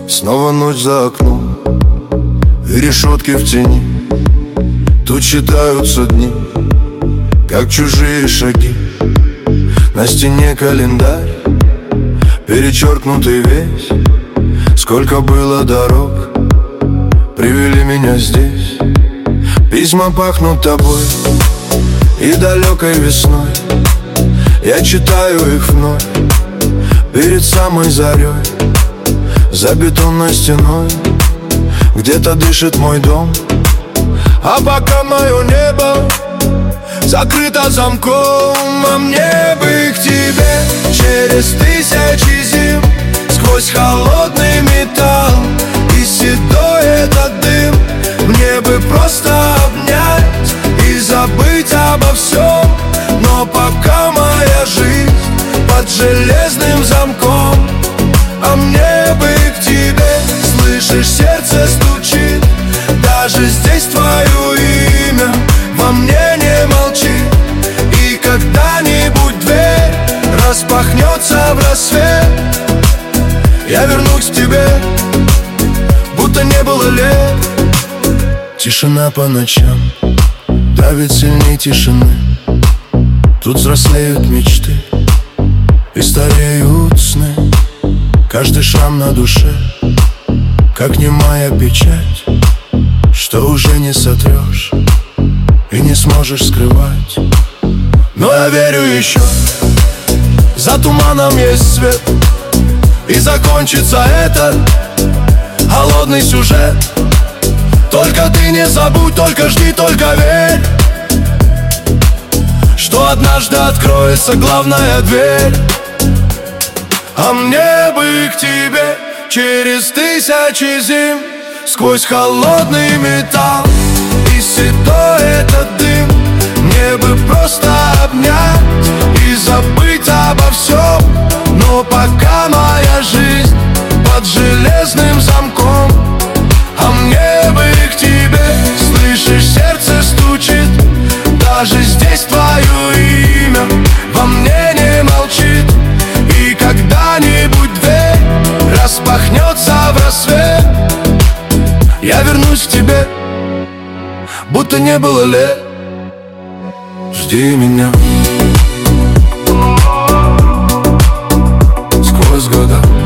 Снова ночь за окном и решетки в тени. Тут считаются дни, как чужие шаги. На стене календарь, перечеркнутый весь. Сколько было дорог, привели меня здесь. Письма пахнут тобой и далекой весной. Я читаю их вновь перед самой зарей. За бетонной стеной где-то дышит мой дом. А пока мое небо закрыто замком, а мне бы к тебе через тысячи зим, сквозь холодный металл и седой этот дым. Мне бы просто обнять и забыть обо всем. Но пока моя жизнь под железным замком, а мне бы к тебе, слышишь, сердце стучит. Даже здесь твое имя во мне не молчит. И когда-нибудь дверь распахнется в рассвет, я вернусь к тебе, будто не было лет. Тишина по ночам давит сильней тишины. Тут взрослеют мечты и стареют сны. Каждый шрам на душе, как немая печать, что уже не сотрешь и не сможешь скрывать. Но я верю еще, за туманом есть свет. И закончится этот холодный сюжет. Только ты не забудь, только жди, только верь, что однажды откроется главная дверь. А мне бы к тебе через тысячи зим, сквозь холодный металл и седой этот дым. Мне бы просто обнять и забыть обо всем. Но пока моя жизнь под железным замком, а мне бы к тебе, слышишь, сердце стучит. Даже здесь твое имя во мне не молчит. И когда-нибудь дверь распахнется в рассвет, я вернусь к тебе, будто не было лет. Жди меня сквозь года.